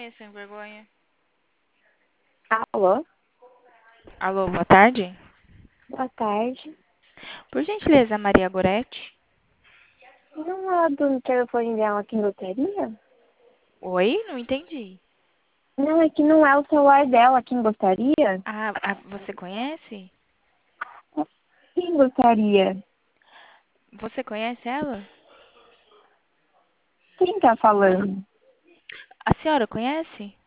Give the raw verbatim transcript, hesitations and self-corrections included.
Oi, sem vergonha. Alô, Alô, boa tarde. boa tarde. Por gentileza, Maria Goretti? Não é do telefone dela aqui em gostaria? Oi, não entendi. Não, é que não é o celular dela quem gostaria? Ah, ah, você conhece? Quem gostaria? Você conhece ela? Quem tá falando? A senhora conhece?